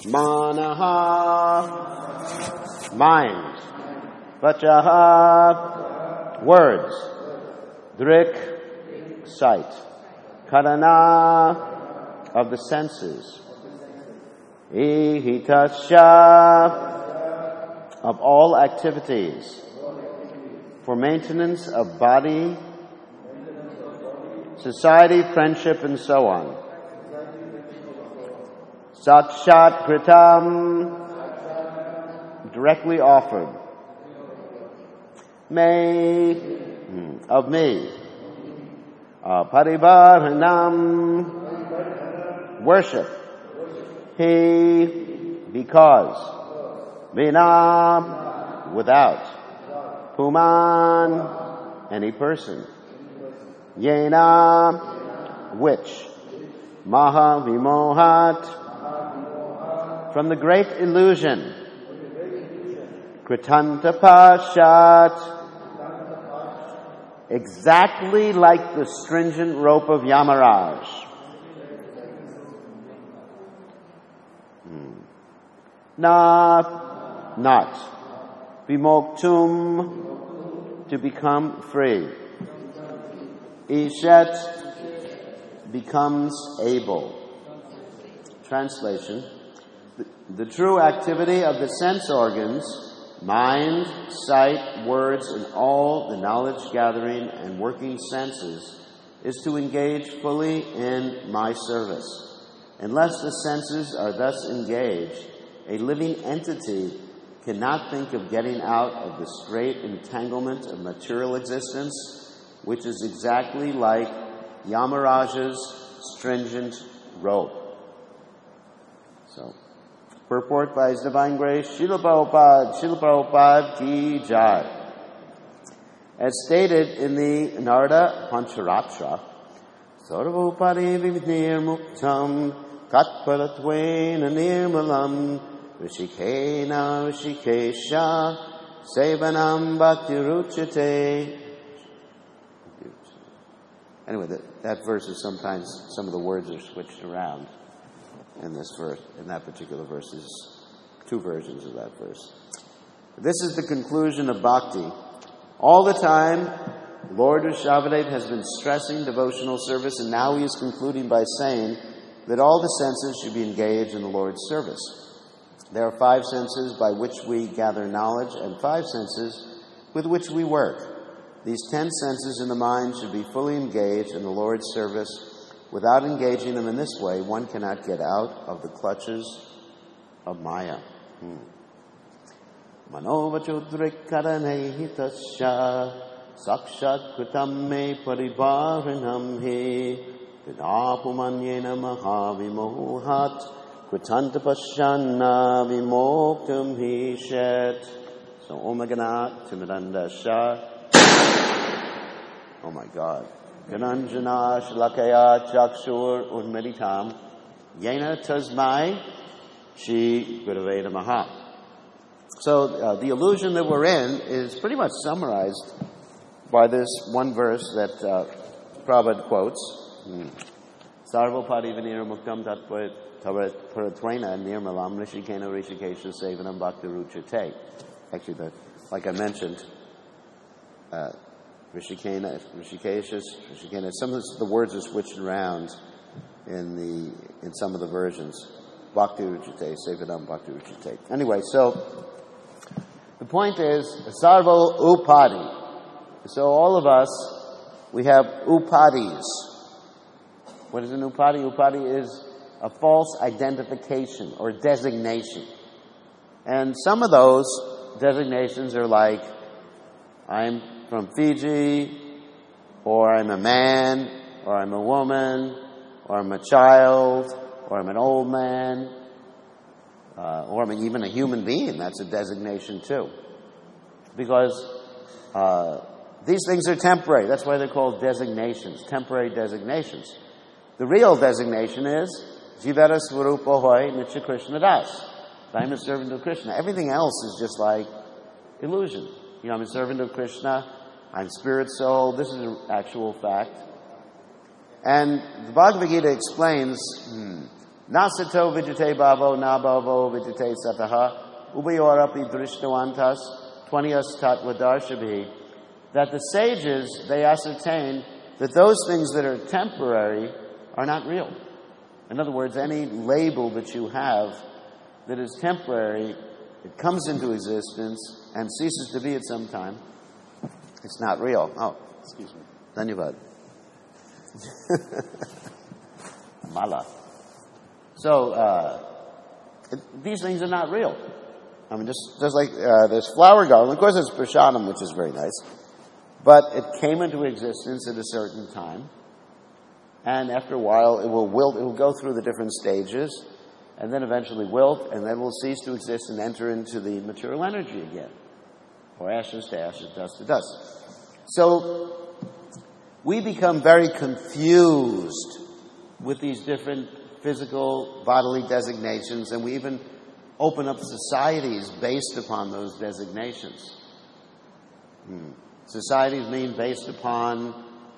Manaha, mind. Vachaha, words. Drik, sight. Karana, of the senses. Ihitasya, of all activities. For maintenance of body, society, friendship, and so on. Sakshat kritam, directly offered. May, of me. Parivaranam, worship. He, because. Vina, without. Puman, any person. Yena, which. Maha vimohat, from the great illusion. Kritanta pashat, exactly like the stringent rope of Yamaraj. Na, not. Vimoktum, to become free. Ishet, becomes able. Translation. The true activity of the sense organs, mind, sight, words, and all the knowledge gathering and working senses, is to engage fully in my service. Unless the senses are thus engaged, a living entity cannot think of getting out of the straight entanglement of material existence, which is exactly like Yamaraja's stringent rope. So, purport by His Divine Grace, Srila Prabhupada ki jai. As stated in the Narada Pancharatra, Sarvopari Vivinir Muktam Katparatvena Nirmalam Rishikena Rishikesha Sevanam Bhaktiruchate. Anyway, that verse is sometimes, some of the words are switched around in this verse, in that particular verse. There's two versions of that verse. This is the conclusion of bhakti. All the time, Lord Rishabhadeva has been stressing devotional service, and now he is concluding by saying that all the senses should be engaged in the Lord's service. There are 5 senses by which we gather knowledge and 5 senses with which we work. These 10 senses in the mind should be fully engaged in the Lord's service. Without engaging them in this way, one cannot get out of the clutches of Maya. Manovachudrikaranehitasya sakshat kritam me parivaranam he vidapumanyena mahavimohat kritantapasyanna vimoktam he shet. So Omagana Timiranda Shah. Oh my God. Gananjana Shlakaya Chakshur Unmeditam Yena Tasmai Shri Gurave Namaha. So the illusion that we're in is pretty much summarized by this one verse that Prabhupada quotes. Sarvopadi Vinira Muktam Tatparatvaina Nirmalam Rishikena Rishikesha Sevanam Bhakti Ruchate. Actually, like I mentioned, Rishikena, some of the words are switched around in some of the versions. Bhakti Ruchate, Sevanam Bhakti Ruchate. Anyway, so the point is, Sarvo Upadi. So all of us, we have upadis. What is an upadi? Upadi is a false identification or designation. And some of those designations are like, I'm from Fiji, or I'm a man, or I'm a woman, or I'm a child, or I'm an old man, or I'm even a human being. That's a designation too. Because these things are temporary. That's why they're called designations, temporary designations. The real designation is Jivara Swarupa Hoy Nitya Krishna Das. I'm a servant of Krishna. Everything else is just like illusion. You know, I'm a servant of Krishna. I'm spirit soul. This is an actual fact. And the Bhagavad Gita explains Nasato vijate bhavo nabhavo vijate sataha ubayorapi drishtavantas 20 tattva-darshabhi, that the sages, they ascertain that those things that are temporary are not real. In other words, any label that you have that is temporary, it comes into existence and ceases to be at some time, it's not real. Oh, excuse me. Dhanyavad. Mala. So, these things are not real. I mean, just like there's flower garland. Of course, it's prasadam, which is very nice. But it came into existence at a certain time. And after a while, it will wilt. It will go through the different stages. And then eventually wilt. And then will cease to exist and enter into the material energy again. Or ashes to ashes, dust to dust. So, we become very confused with these different physical, bodily designations. And we even open up societies based upon those designations. Societies mean based upon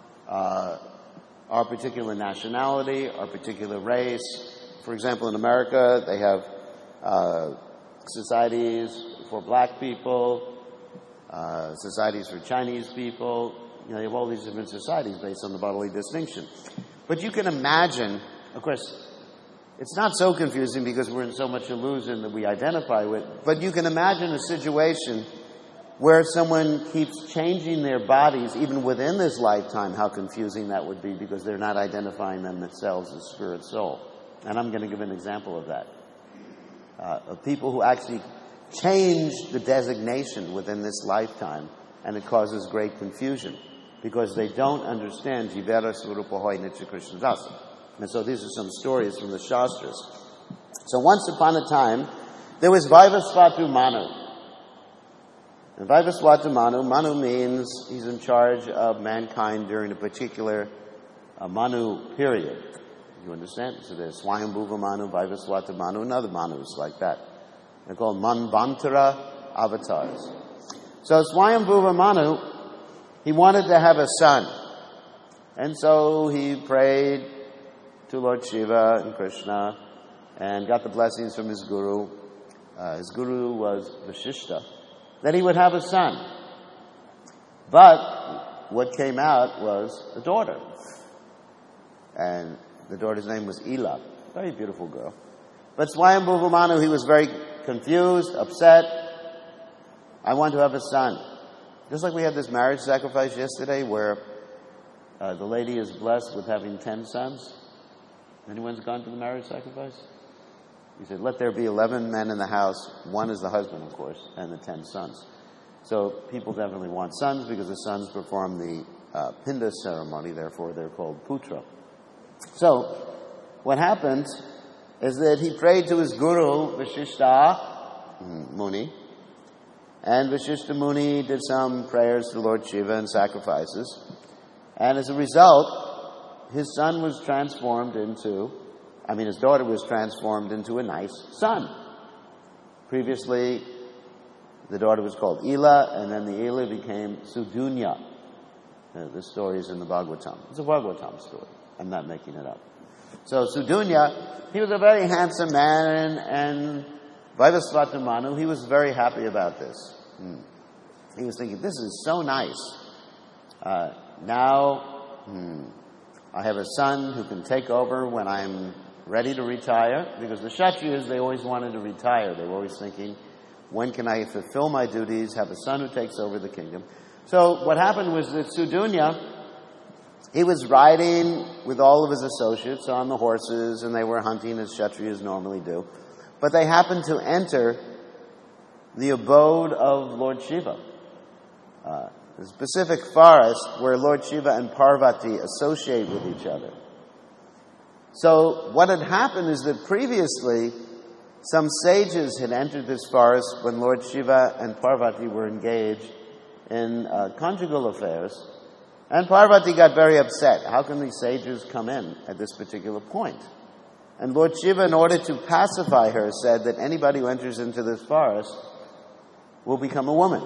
our particular nationality, our particular race. For example, in America, they have societies for black people, societies for Chinese people. You know, they have all these different societies based on the bodily distinction. But you can imagine, of course, it's not so confusing because we're in so much illusion that we identify with, but you can imagine a situation where someone keeps changing their bodies, even within this lifetime, how confusing that would be because they're not identifying themselves as spirit soul. And I'm going to give an example of that. Of people who actually change the designation within this lifetime, and it causes great confusion because they don't understand Jivera Swarupahoy Nitya Krishna Dasa. And so these are some stories from the Shastras. So once upon a time, there was Vaivasvata Manu. And Vaivasvata Manu, Manu means he's in charge of mankind during a particular Manu period. You understand? So there's Swayambhuva Manu, Vaivasvata Manu, and other Manus like that. They're called Manvantara avatars. So Swayambhuva Manu, he wanted to have a son. And so he prayed to Lord Shiva and Krishna and got the blessings from his guru. His guru was Vasishta, that he would have a son. But what came out was a daughter. And the daughter's name was Ila. Very beautiful girl. But Swayambhuva Manu, he was very confused, upset. I want to have a son. Just like we had this marriage sacrifice yesterday where the lady is blessed with having 10 sons. Anyone's gone to the marriage sacrifice? He said, let there be 11 men in the house. One is the husband, of course, and the 10 sons. So people definitely want sons because the sons perform the Pinda ceremony, therefore they're called Putra. So what happened is that he prayed to his guru, Vasishta Muni, and Vasishta Muni did some prayers to Lord Shiva and sacrifices. And as a result, his son was transformed into, his daughter was transformed into a nice son. Previously, the daughter was called Ila, and then the Ila became Sudunya. This story is in the Bhagavatam. It's a Bhagavatam story. I'm not making it up. So Sudunya, he was a very handsome man, and Vaivasvata Manu, he was very happy about this. He was thinking, this is so nice. Now, I have a son who can take over when I'm ready to retire, because the Kshatriyas, they always wanted to retire. They were always thinking, when can I fulfill my duties, have a son who takes over the kingdom? So what happened was that Sudunya, he was riding with all of his associates on the horses, and they were hunting as Kshatriyas normally do. But they happened to enter the abode of Lord Shiva, the specific forest where Lord Shiva and Parvati associate with each other. So what had happened is that previously some sages had entered this forest when Lord Shiva and Parvati were engaged in conjugal affairs. And Parvati got very upset. How can these sages come in at this particular point? And Lord Shiva, in order to pacify her, said that anybody who enters into this forest will become a woman.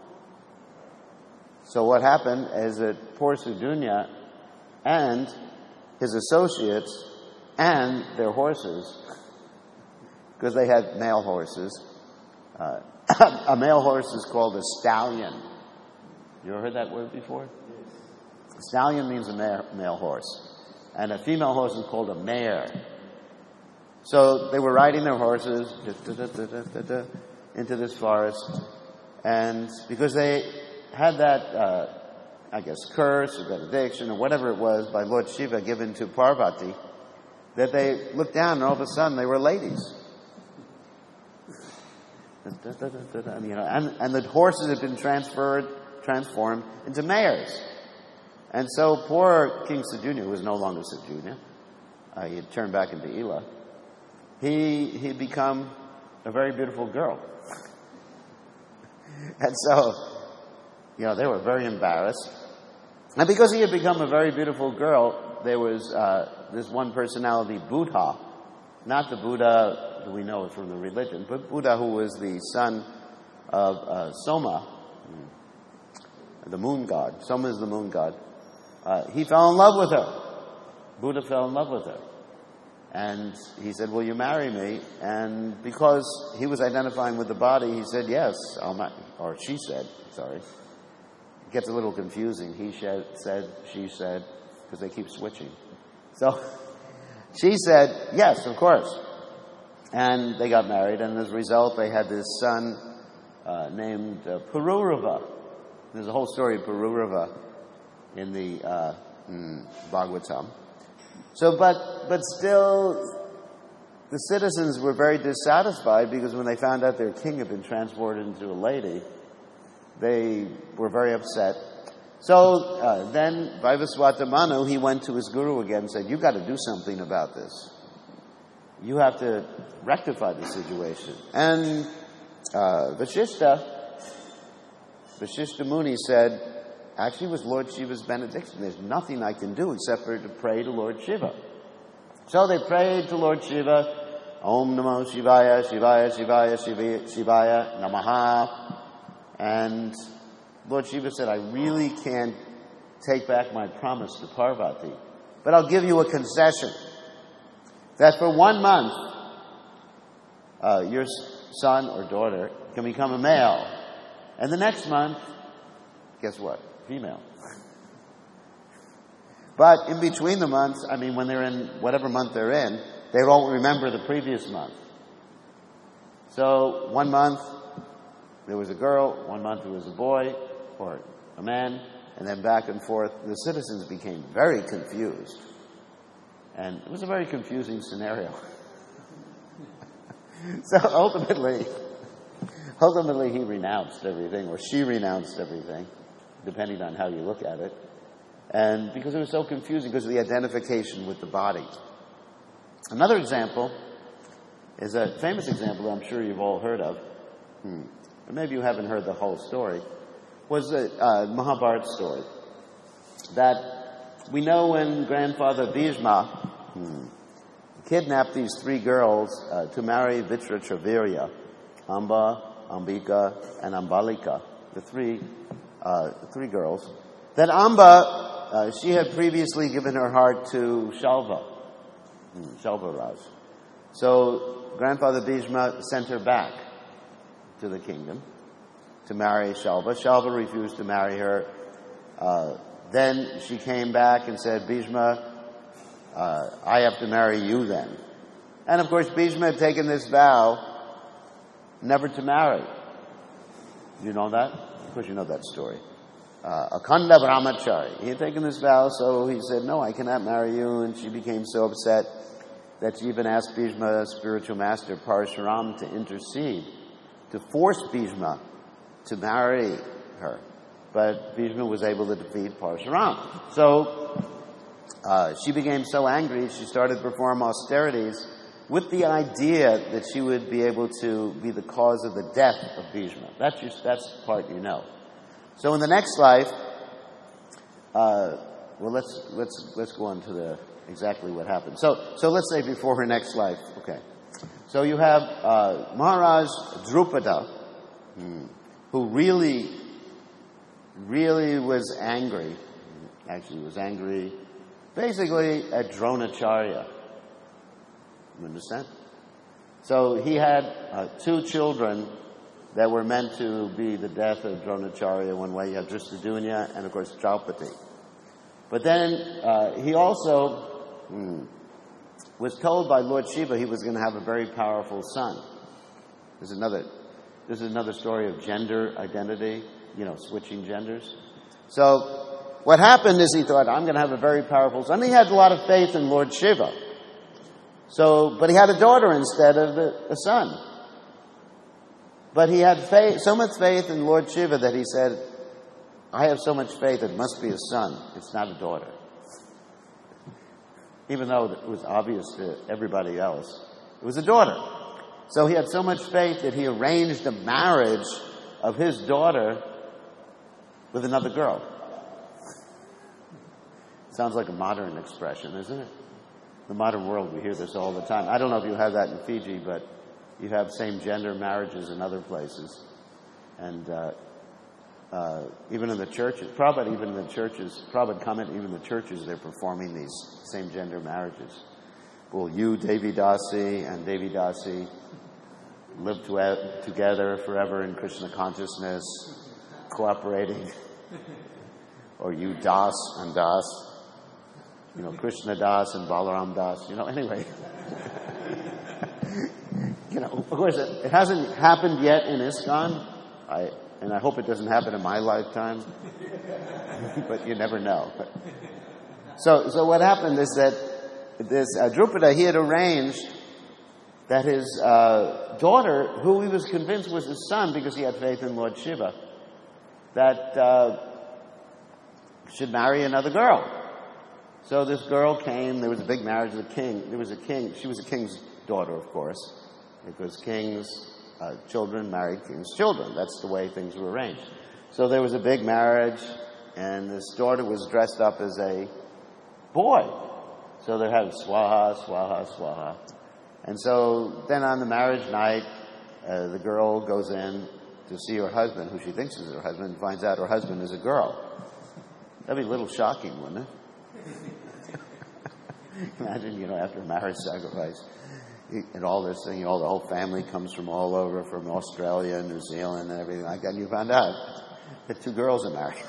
So what happened is that poor Sudunya and his associates, and their horses, because they had male horses. A male horse is called a stallion. You ever heard that word before? Yes. A stallion means a male horse. And a female horse is called a mare. So they were riding their horses into this forest. And because they had that, curse or benediction or whatever it was by Lord Shiva given to Parvati, that they looked down and all of a sudden they were ladies. And the horses had been transformed into mares. And so poor King Sejunya, who was no longer Sejunya, he had turned back into Ila, he'd become a very beautiful girl. And so, they were very embarrassed. And because he had become a very beautiful girl, there was this one personality, Buddha, not the Buddha that we know from the religion, but Buddha, who was the son of Soma, the moon god. Soma is the moon god. He fell in love with her. Buddha fell in love with her. And he said, will you marry me? And because he was identifying with the body, he said, yes, or she said, sorry. It gets a little confusing. He said, she said, because they keep switching. So she said, yes, of course. And they got married, and as a result, they had this son named Pururava. There's a whole story of Pururava in the Bhagavatam. So, but still, the citizens were very dissatisfied because when they found out their king had been transported into a lady, they were very upset. So then Vaivaswata Manu, he went to his guru again and said, you've got to do something about this. You have to rectify the situation. And Vashishta Muni said, actually, it was Lord Shiva's benediction. There's nothing I can do except for to pray to Lord Shiva. So they prayed to Lord Shiva, Om Namo Shivaya, Shivaya, Shivaya, Shivaya, Namaha. And Lord Shiva said, I really can't take back my promise to Parvati, but I'll give you a concession. That for 1 month, your son or daughter can become a male. And the next month, guess what? Female. But in between the months, when they're in whatever month they're in, they won't remember the previous month. So 1 month, there was a girl, 1 month there was a boy, or a man, and then back and forth. The citizens became very confused. And it was a very confusing scenario. So ultimately he renounced everything, or she renounced everything, depending on how you look at it. And because it was so confusing, because of the identification with the body. Another example is a famous example that I'm sure you've all heard of, but maybe you haven't heard the whole story, was the Mahabharata story. That we know when grandfather Bhishma kidnapped these 3 girls to marry Vitratravirya, Amba, Ambika, and Ambalika, the three girls. That Amba, she had previously given her heart to Shalva Raj. So grandfather Bhishma sent her back to the kingdom to marry Shalva. Shalva refused to marry her. Then she came back and said, Bhishma, I have to marry you then. And of course Bhishma had taken this vow never to marry. You know that? Of course you know that story. Akhanda Brahmachari. He had taken this vow, so he said, no, I cannot marry you. And she became so upset that she even asked Bhishma, spiritual master Parashuram, to intercede, to force Bhishma to marry her. But Bhishma was able to defeat Parashuram. So she became so angry, she started to perform austerities with the idea that she would be able to be the cause of the death of Bhishma. That's the part you know. So in the next life, let's go on to exactly what happened. So let's say before her next life. Okay. So you have Maharaj Drupada, who really was angry. Actually, was angry basically at Dronacharya. You understand? So he had 2 children that were meant to be the death of Dronacharya one way. You have Drishtadyumna and, of course, Draupadi. But then he also was told by Lord Shiva he was going to have a very powerful son. This is another story of gender identity, switching genders. So what happened is he thought, I'm going to have a very powerful son. He had a lot of faith in Lord Shiva. But he had a daughter instead of a son. But he had so much faith in Lord Shiva that he said, I have so much faith it must be a son. It's not a daughter. Even though it was obvious to everybody else, it was a daughter. So he had so much faith that he arranged a marriage of his daughter with another girl. Sounds like a modern expression, isn't it? In the modern world, we hear this all the time. I don't know if you have that in Fiji, but you have same-gender marriages in other places. And even in the churches, Prabhupada comment, even the churches, they're performing these same-gender marriages. Will you, Devi Dasi, and Devi Dasi live together forever in Krishna consciousness, cooperating? Or you, Das and Das, Krishna Das and Balaram Das, anyway. Of course, it hasn't happened yet in ISKCON, and I hope it doesn't happen in my lifetime, but you never know. So what happened is that this Drupada, he had arranged that his daughter, who he was convinced was his son because he had faith in Lord Shiva, that should marry another girl. So this girl came, there was a big marriage of the king. She was a king's daughter, of course, because kings' children married king's children. That's the way things were arranged. So there was a big marriage, and this daughter was dressed up as a boy. So they had swaha, swaha, swaha. And so then on the marriage night, the girl goes in to see her husband, who she thinks is her husband, and finds out her husband is a girl. That'd be a little shocking, wouldn't it? Imagine, after a marriage sacrifice, and all this thing, the whole family comes from all over, from Australia, New Zealand, and everything like that, and you found out that 2 girls are married.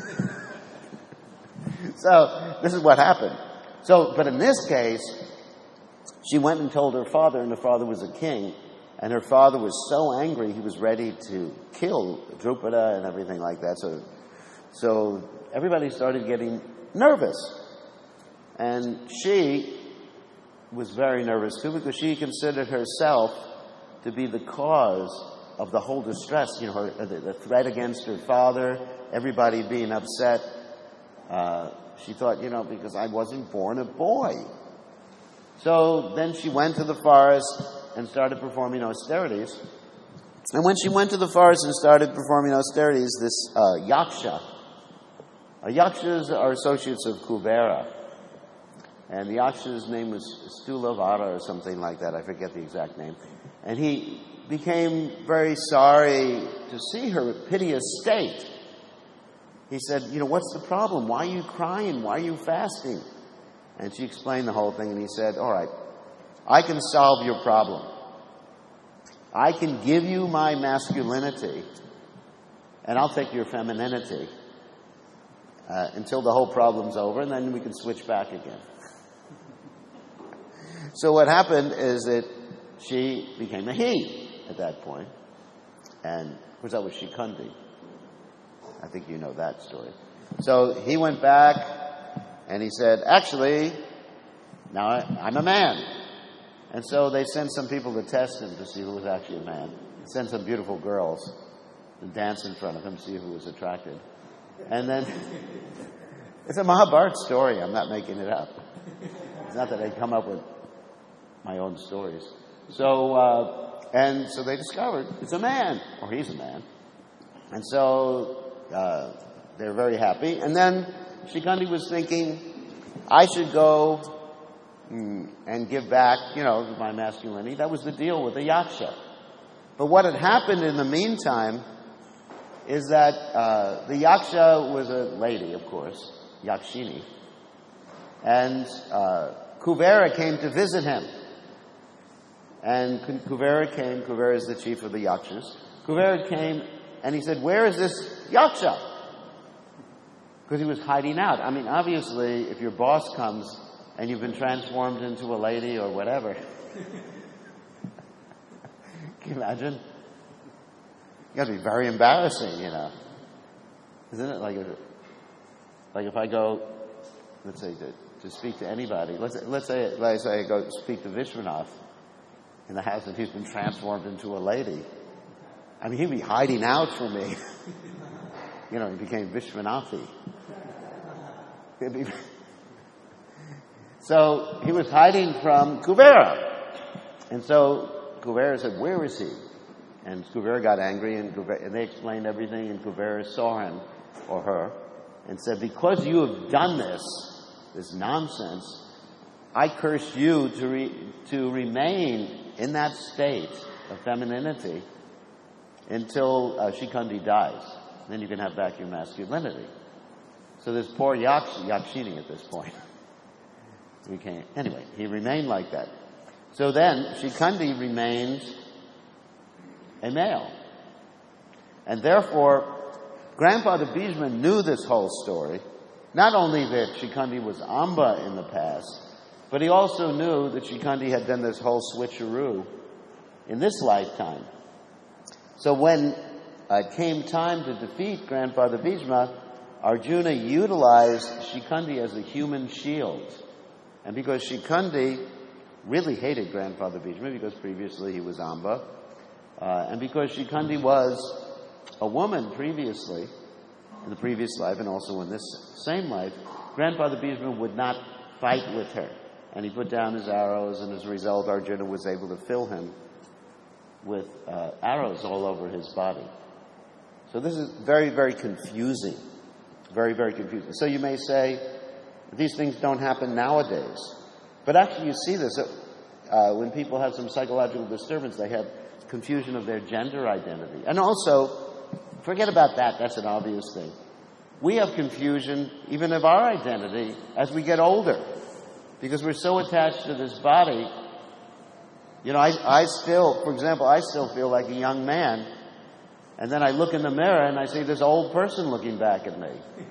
So, this is what happened. But in this case, she went and told her father, and her father was a king, and her father was so angry he was ready to kill Drupada and everything like that. So everybody started getting nervous. And she was very nervous too because she considered herself to be the cause of the whole distress. The threat against her father, everybody being upset. She thought, because I wasn't born a boy. So then she went to the forest and started performing austerities. And when she went to the forest and started performing austerities, this yaksha. Yakshas are associates of Kubera. And the yaksha's name was Stulavara or something like that. I forget the exact name. And he became very sorry to see her piteous state. He said, what's the problem? Why are you crying? Why are you fasting? And she explained the whole thing, and he said, all right, I can solve your problem. I can give you my masculinity, and I'll take your femininity until the whole problem's over, and then we can switch back again. So what happened is that she became a he at that point. And, of course, that was Shikandi. I think you know that story. So he went back and he said, actually, now I'm a man. And so they sent some people to test him to see who was actually a man. They sent some beautiful girls to dance in front of him, see who was attracted. And then, it's a Mahabharata story. I'm not making it up. It's not that I come up with my own stories. So they discovered it's a man, or he's a man. And so they're very happy. And then Shikandi was thinking, I should go and give back, my masculinity. That was the deal with the yaksha. But what had happened in the meantime is that the yaksha was a lady, of course, Yakshini. And Kubera came to visit him. And Kuvera came. Kuvera is the chief of the Yakshas. Kuvera came and he said, "Where is this Yaksha?" Because he was hiding out. I mean, obviously, if your boss comes and you've been transformed into a lady or whatever, can you imagine? It's got to be very embarrassing, Isn't it? Like if I go, let's say, to speak to anybody, let's say I go speak to Vishwanath in the house and he's been transformed into a lady. I mean, he'd be hiding out from me. He became Vishwanathi. So he was hiding from Kuvera. And so Kuvera said, "Where is he?" And Kuvera got angry, and they explained everything, and Kuvera saw him or her and said, "Because you have done this nonsense, I curse you to remain in that state of femininity until Shikandi dies. Then you can have back your masculinity." So this poor Yakshini at this point. Anyway, he remained like that. So then Shikandi remained a male. And therefore, Grandfather Bhishma knew this whole story. Not only that Shikandi was Amba in the past, but he also knew that Shikandi had done this whole switcheroo in this lifetime. So when it came time to defeat Grandfather Bhishma, Arjuna utilized Shikandi as a human shield. And because Shikandi really hated Grandfather Bhishma, because previously he was Amba, and because Shikandi was a woman previously, in the previous life and also in this same life, Grandfather Bhishma would not fight with her. And he put down his arrows, and as a result, Arjuna was able to fill him with arrows all over his body. So this is very, very confusing. Very, very confusing. So you may say, these things don't happen nowadays. But actually you see this. When people have some psychological disturbance, they have confusion of their gender identity. And also, forget about that. That's an obvious thing. We have confusion even of our identity as we get older. Because we're so attached to this body. I still feel like a young man. And then I look in the mirror and I see this old person looking back at me.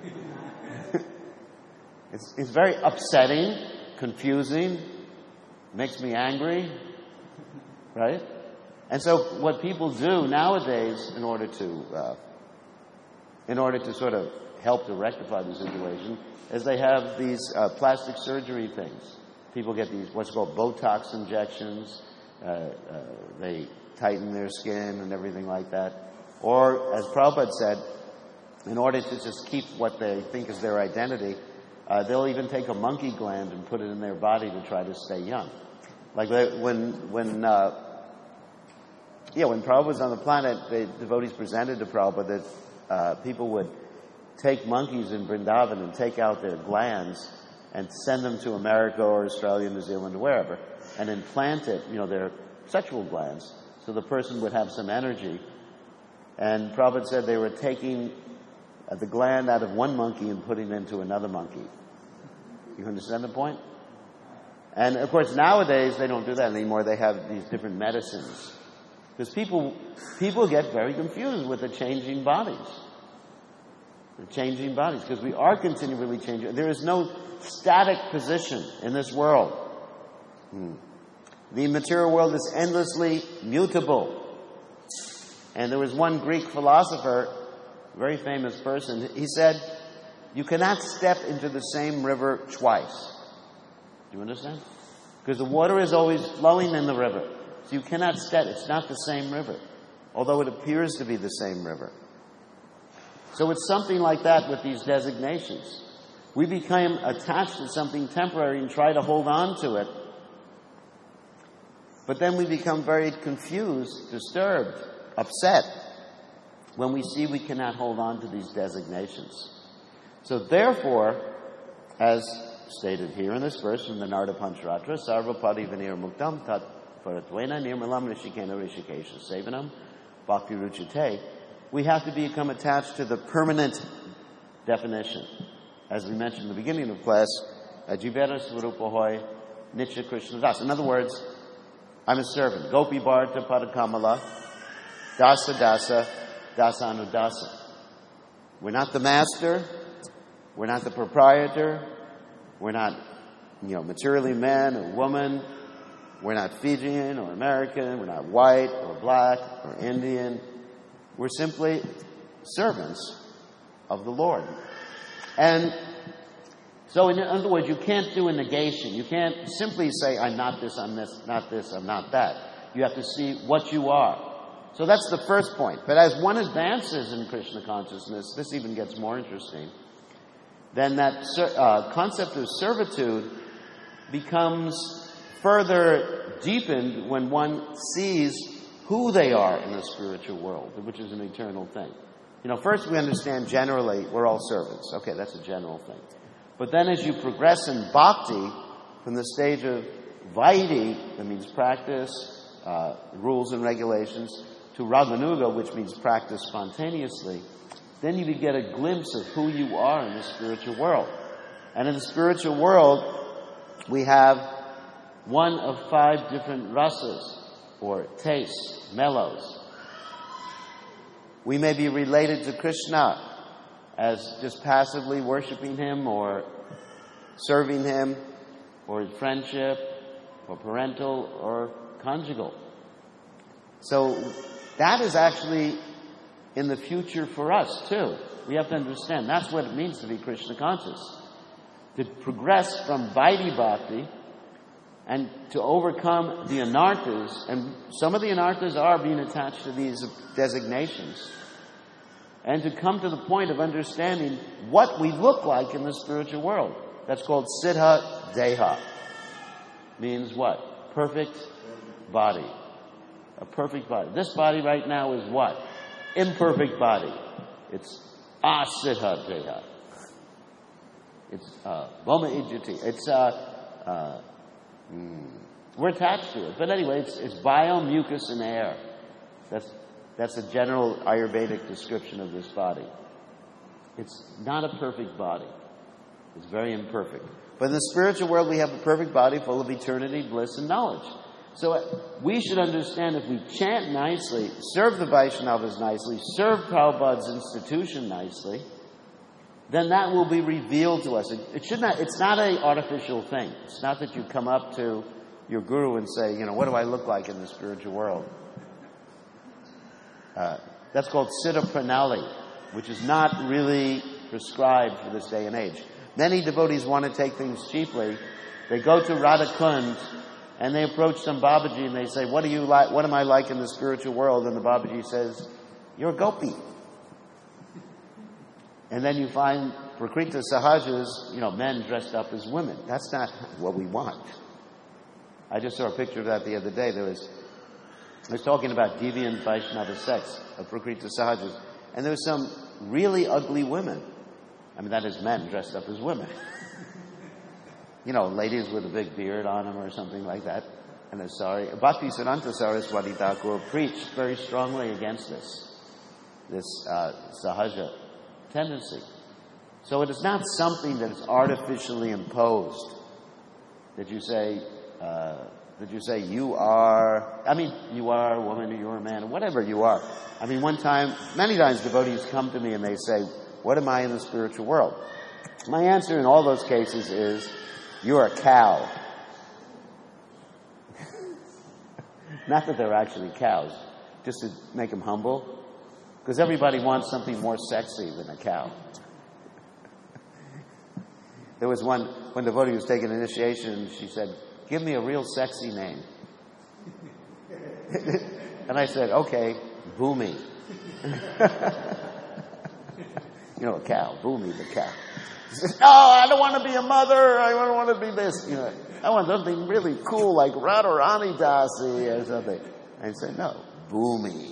It's very upsetting, confusing, makes me angry, right? And so what people do nowadays in order to sort of help to rectify the situation is they have these plastic surgery things. People get these what's called Botox injections. They tighten their skin and everything like that. Or, as Prabhupada said, in order to just keep what they think is their identity, they'll even take a monkey gland and put it in their body to try to stay young. Like when Prabhupada was on the planet, the devotees presented to Prabhupada that people would take monkeys in Vrindavan and take out their glands and send them to America or Australia, New Zealand, or wherever, and implant it, their sexual glands, so the person would have some energy. And Prabhupada said they were taking the gland out of one monkey and putting it into another monkey. You understand the point? And of course nowadays they don't do that anymore. They have these different medicines. Because people get very confused with the changing bodies. The changing bodies. Because we are continually changing. There is no static position in this world. The material world is endlessly mutable. And there was one Greek philosopher, a very famous person, he said, you cannot step into the same river twice. Do you understand? Because the water is always flowing in the river. So you cannot step. It's not the same river, although it appears to be the same river. So it's something like that with these designations. We become attached to something temporary and try to hold on to it. But then we become very confused, disturbed, upset when we see we cannot hold on to these designations. So therefore, as stated here in this verse from the Narada Pancharatra, Sarvapadi Vinir Muktam Tat Paratwena Nirmalam Rishikena Rishikesha Sevanam Bhakti Ruchite, we have to become attached to the permanent definition. As we mentioned in the beginning of class, Jivera Swarupahoy Nitya Krishna Das. In other words, I'm a servant. Gopi Bharata Padakamala, Dasa Dasa, Dasanudasa. We're not the master. We're not the proprietor. We're not, materially man or woman. We're not Fijian or American. We're not white or black or Indian. We're simply servants of the Lord. And so, in other words, you can't do a negation. You can't simply say, I'm not this, I'm not this, I'm not that. You have to see what you are. So that's the first point. But as one advances in Krishna consciousness, this even gets more interesting. Then that concept of servitude becomes further deepened when one sees who they are in the spiritual world, which is an eternal thing. First we understand generally we're all servants. Okay, that's a general thing. But then as you progress in bhakti, from the stage of vaidhi, that means practice, rules and regulations, to raganuga, which means practice spontaneously, then you get a glimpse of who you are in the spiritual world. And in the spiritual world, we have one of 5 different rasas, or tastes, mellows. We may be related to Krishna as just passively worshiping Him, or serving Him, or friendship, or parental, or conjugal. So that is actually in the future for us, too. We have to understand that's what it means to be Krishna conscious. To progress from Vaidhi Bhakti and to overcome the anarthas, and some of the anarthas are being attached to these designations, and to come to the point of understanding what we look like in the spiritual world. That's called Siddha Deha. Means what? Perfect body. A perfect body. This body right now is what? Imperfect body. It's Asiddha Deha. It's Boma Ijjati. It's we're attached to it. But anyway, it's bio, mucus, and air. That's a general Ayurvedic description of this body. It's not a perfect body. It's very imperfect. But in the spiritual world, we have a perfect body full of eternity, bliss, and knowledge. So we should understand, if we chant nicely, serve the Vaishnavas nicely, serve Prabhupada's institution nicely, then that will be revealed to us. It's not an artificial thing. It's not that you come up to your guru and say, what do I look like in the spiritual world? That's called Siddha Pranali, which is not really prescribed for this day and age. Many devotees want to take things cheaply. They go to Radha Kund and they approach some Babaji and they say, what am I like in the spiritual world? And the Babaji says, you're a gopi. And then you find Prakriti Sahajas, men dressed up as women. That's not what we want. I just saw a picture of that the other day. I was talking about deviant Vaishnava sex of Prakriti Sahajas. And there were some really ugly women. That is men dressed up as women. Ladies with a big beard on them or something like that. And they're sorry. Bhaktisiddhanta Saraswati Thakur preached very strongly against this Sahaja tendency. So it is not something that is artificially imposed. That you say you are a woman or you're a man or whatever you are. Many times devotees come to me and they say, what am I in the spiritual world? My answer in all those cases is, you're a cow. Not that they're actually cows, just to make them humble. Because everybody wants something more sexy than a cow. There was one devotee was taking initiation, she said, give me a real sexy name. And I said, okay, Bhumi. A cow, Bhumi the cow. He says, no, I don't want to be a mother, I don't want to be this. I want something really cool like Radharani Dasi or something. And I said, no, Bhumi.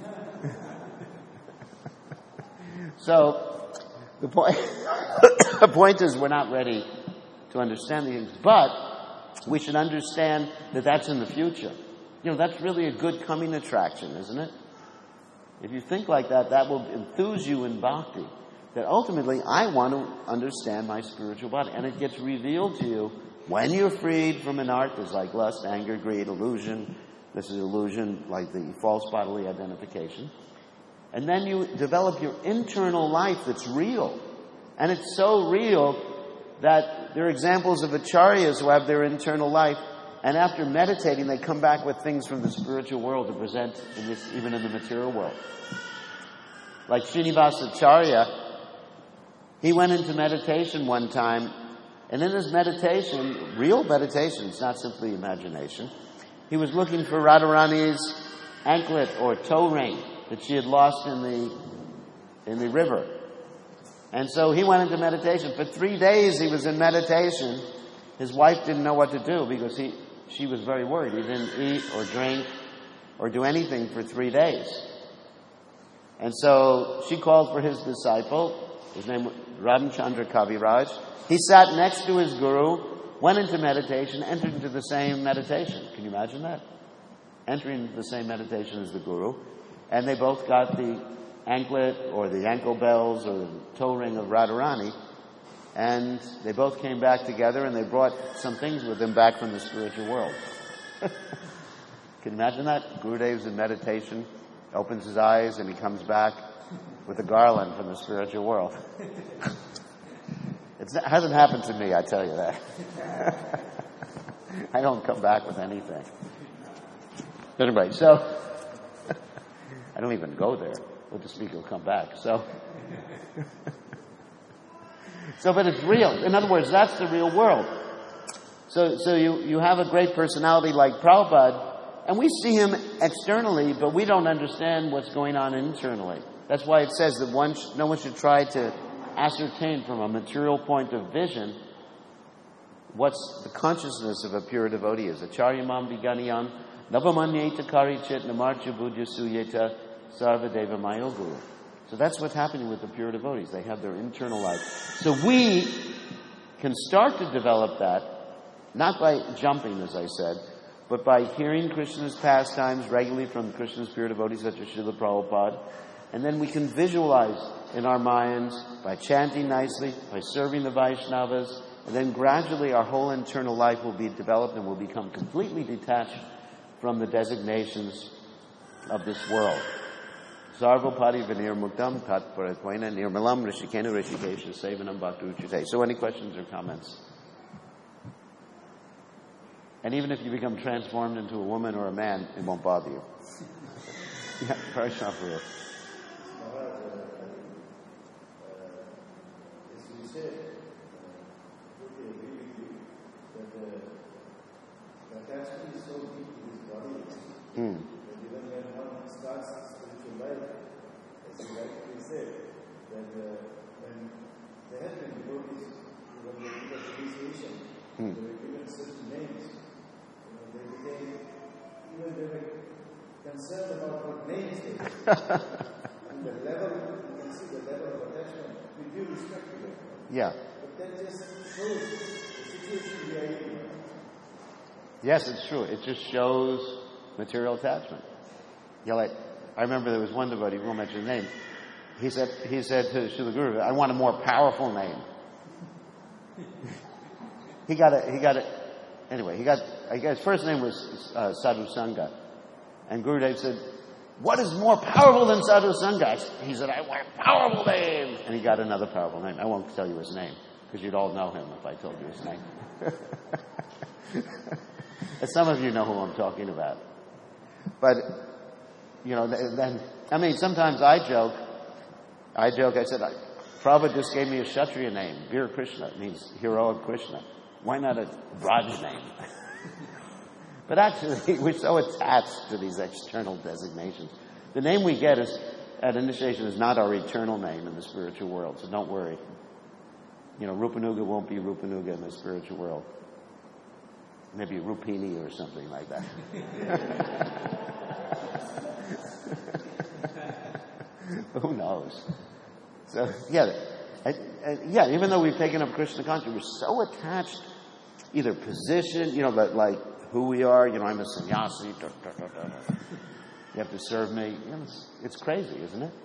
So, the point is we're not ready to understand these things, but we should understand that that's in the future. That's really a good coming attraction, isn't it? If you think like that, that will enthuse you in bhakti. That ultimately, I want to understand my spiritual body. And it gets revealed to you When you're freed from an art, there's like lust, anger, greed, illusion. This is illusion, like the false bodily identification. And then you develop your internal life that's real. And it's so real that there are examples of acharyas who have their internal life, and after meditating, they come back with things from the spiritual world to present even in the material world. Like Srinivasa Acharya, he went into meditation one time, and in his meditation, real meditation, it's not simply imagination, he was looking for Radharani's anklet or toe ring that she had lost in the river. And so he went into meditation. For 3 days he was in meditation. His wife didn't know what to do because she was very worried. He didn't eat or drink or do anything for 3 days. And so she called for his disciple. His name was Ramchandra Kaviraj. He sat next to his guru, went into meditation, entered into the same meditation. Can you imagine that? Entering into the same meditation as the guru. And they both got the anklet or the ankle bells or the toe ring of Radharani. And they both came back together, and they brought some things with them back from the spiritual world. Can you imagine that? Gurudev's in meditation, opens his eyes, and he comes back with a garland from the spiritual world. It hasn't happened to me, I tell you that. I don't come back with anything. Anyway, so I don't even go there. Well, the speaker will come back. So, but it's real. In other words, that's the real world. So you have a great personality like Prabhupada, and we see him externally, but we don't understand what's going on internally. That's why it says that no one should try to ascertain from a material point of vision what's the consciousness of a pure devotee is. Acharyamam viganiyam navamanyeta karichit namarcha buddha suyeta sarvadeva mayoguru. So that's what's happening with the pure devotees. They have their internal life. So we can start to develop that, not by jumping, as I said, but by hearing Krishna's pastimes regularly from Krishna's pure devotees such as Srila Prabhupada. And then we can visualize in our minds by chanting nicely, by serving the Vaishnavas, and then gradually our whole internal life will be developed and will become completely detached from the designations of this world. Sarvapati Vinir Muktam Tat Paratvaina Nirmalam Rishikena Rishikesha Sevanam Bhakti Uchite. So any questions or comments? And even if you become transformed into a woman or a man, it won't bother you. Yeah, Parashah for you. Attachment is so deep to his body that even when one starts spiritual life, as you rightly said, that when there have been devotees, when they did initiation, they were given certain names. They were concerned about what names they were. And the level, you can see the level of attachment with due respect to them. Yeah. But that just shows the situation we are in. Yes, it's true. It just shows material attachment. Yeah, like I remember there was one devotee, we won't mention his name. He said to Srila Guru, "I want a more powerful name." He got his first name was Sadhu Sangha, and Gurudev said, "What is more powerful than Sadhu Sangha?" He said, "I want a powerful name," and he got another powerful name. I won't tell you his name because you'd all know him if I told you his name. Some of you know who I'm talking about. But, then, sometimes I joke, I said, Prabhupada just gave me a Kshatriya name, Veer Krishna. It means hero of Krishna. Why not a Raj name? But actually, we're so attached to these external designations. The name we get at initiation is not our eternal name in the spiritual world, so don't worry. Rupanuga won't be Rupanuga in the spiritual world. Maybe Rupini or something like that. Who knows? So, even though we've taken up Krishna consciousness, we're so attached, either position, but like who we are, I'm a sannyasi, you have to serve me. It's crazy, isn't it?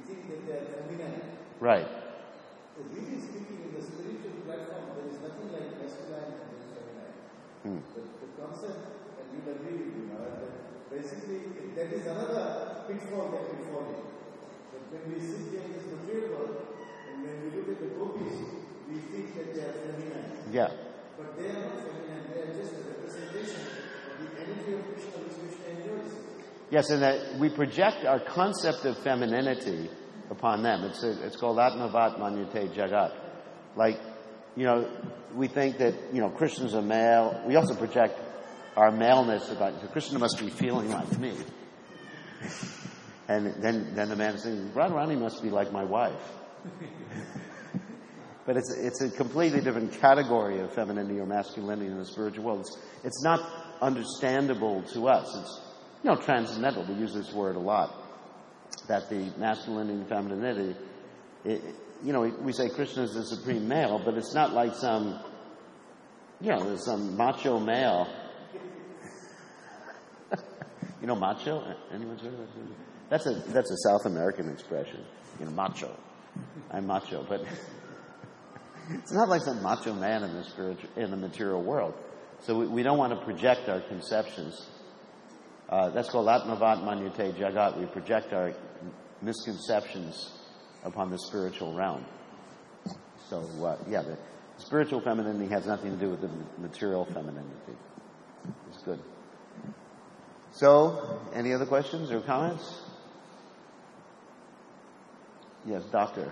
think that they are feminine. Right. So really speaking, in the spiritual platform, there is nothing like masculine and feminine. The concept, and you'll agree with me, Maharaj, that basically that is another pitfall that we fall in. That when we sit here in this material world, and when we look at the gopis, we think that they are feminine. Yeah. But they are not feminine, they are just a representation of the energy of Krishna which Krishna enjoys. Yes, and that we project our concept of femininity upon them. It's called Atmavat Manyate Jagat. Like, we think that, Krishna's a male. We also project our maleness about, so Krishna must be feeling like me. And then the man says, Radharani must be like my wife. But it's a completely different category of femininity or masculinity in the spiritual world. It's not understandable to us. It's, transcendental. We use this word a lot. That the masculinity and femininity, we say Krishna is the supreme male, but it's not like some macho male. Macho? Anyone's heard of that? That's a South American expression. Macho. I'm macho, but it's not like some macho man in the material world. So we don't want to project our conceptions. That's called Atmavat Manyate Jagat. We project our misconceptions upon the spiritual realm. So, the spiritual femininity has nothing to do with the material femininity. It's good. So, any other questions or comments? Yes, doctor.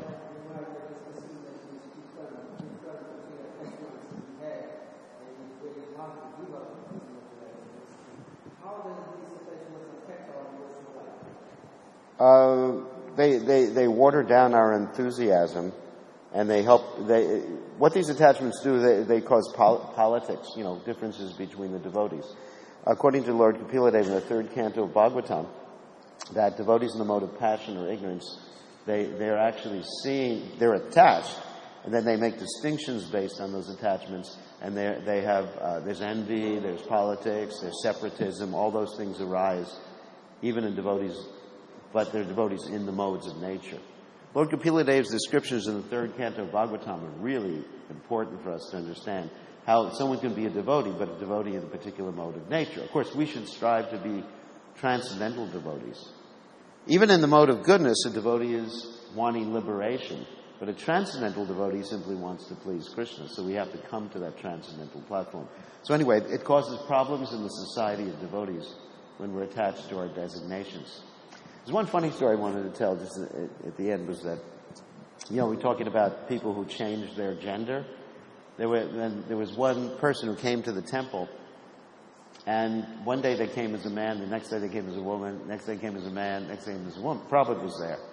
They water down our enthusiasm, and they help. What these attachments do, they cause politics. Differences between the devotees. According to Lord Kapiladeva in the third canto of Bhagavatam, that devotees in the mode of passion or ignorance, they're actually they're attached, and then they make distinctions based on those attachments, and there's envy, there's politics, there's separatism. All those things arise, even in devotees. But they're devotees in the modes of nature. Lord Kapiladeva's descriptions in the third canto of Bhagavatam are really important for us to understand how someone can be a devotee, but a devotee in a particular mode of nature. Of course, we should strive to be transcendental devotees. Even in the mode of goodness, a devotee is wanting liberation, but a transcendental devotee simply wants to please Krishna, so we have to come to that transcendental platform. So anyway, it causes problems in the society of devotees when we're attached to our designations. There's one funny story I wanted to tell just at the end, was that, we're talking about people who changed their gender. There was one person who came to the temple, and one day they came as a man, the next day they came as a woman, the next day they came as a man, the next day they came as a woman. Prabhupada was there.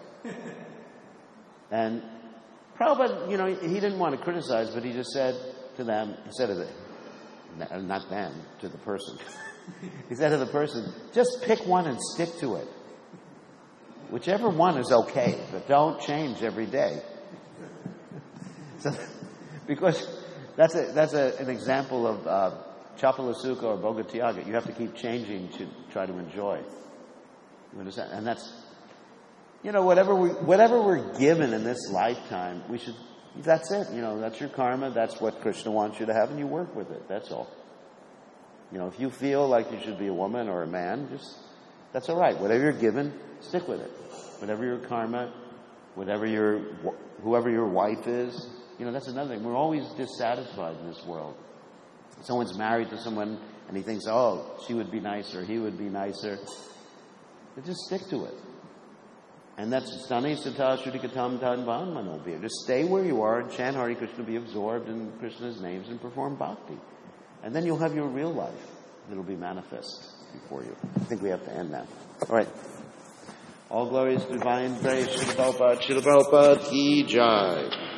And Prabhupada, he didn't want to criticize, but he just said to them, not them, to the person. He said to the person, just pick one and stick to it. Whichever one is okay, but don't change every day. So, because that's an example of Chapala-sukha or Bhoga-tyaga. You have to keep changing to try to enjoy. You understand? And that's, whatever we're given in this lifetime, that's it. That's your karma. That's what Krishna wants you to have, and you work with it. That's all. If you feel like you should be a woman or a man, that's all right. Whatever you're given, stick with it. Whatever your karma, whoever your wife is, that's another thing. We're always dissatisfied in this world. Someone's married to someone and he thinks, she would be nicer, he would be nicer. But just stick to it. And that's Stani Sata Shudikatam Tan Van Manobir. Just stay where you are and chant Hare Krishna, be absorbed in Krishna's names and perform bhakti. And then you'll have your real life that'll be manifest before you. I think we have to end now. All right. All glories, divine praise, Srila Prabhupada ki jai.